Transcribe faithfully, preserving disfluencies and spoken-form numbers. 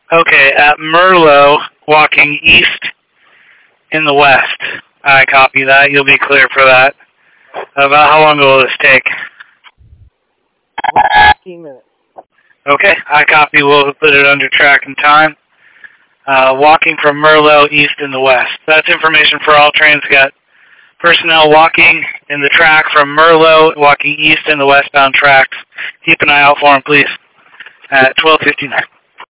Okay, at Merlot, walking east in the west. I copy that. You'll be clear for that. About how long will this take? fifteen minutes. Okay, I copy. We'll put it under track and time. Uh, walking from Merlot east in the west. That's information for all trains. Got personnel walking in the track from Merlot, walking east in the westbound tracks. Keep an eye out for them, please, at twelve fifty-nine.